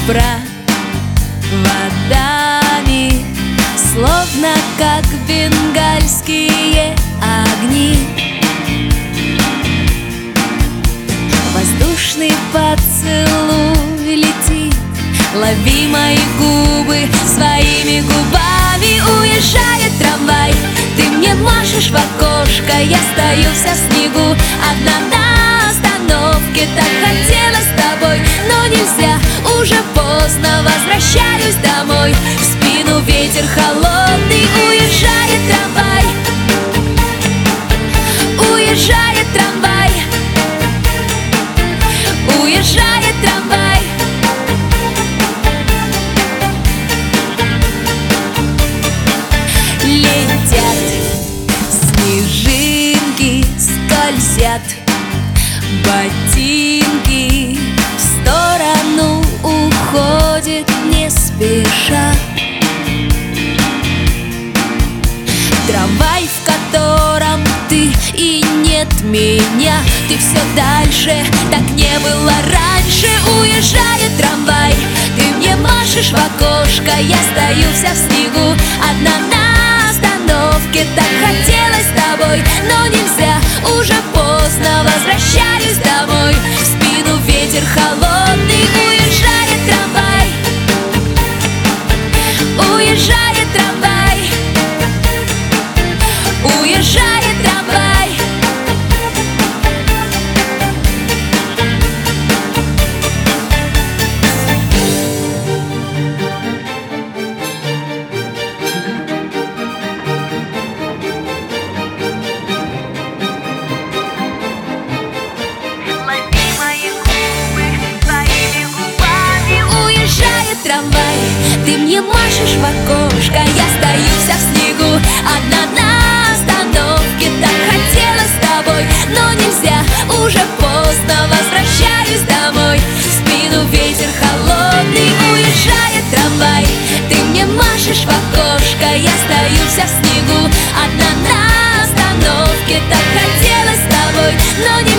проводами, словно как бенгальские огни. Воздушный поцелуй летит, лови мои губы своими губами. Уезжает трамвай, ты мне машешь в окошко, я стою вся в снегу, одна на остановке. Так хотелось с тобой, но нельзя, уже поздно, возвращаюсь домой. В спину ветер холодный, уезжает трамвай, уезжает трамвай, уезжает трамвай. Летят снежинки, скользят ботинки, в сторону уходит не спеша трамвай, в котором ты и нет меня. Ты все дальше, так не было раньше. Уезжает трамвай, ты мне машешь в окошко, я стою вся в снегу, одна на остановке. Так хотелось с тобой, но нельзя, уже поздно, возвращаюсь домой. В спину ветер холодный, уезжает трамвай, уезжает трамвай, уезжает трамвай. Трамвай, ты мне машешь в окошко, я стою вся в снегу, одна на остановке. Так хотелось с тобой, но нельзя, уже поздно, возвращаюсь домой. В спину ветер холодный, уезжает трамвай, ты мне машешь в окошко, я стою вся в снегу, одна на остановке. Так хотелось с тобой, но нельзя.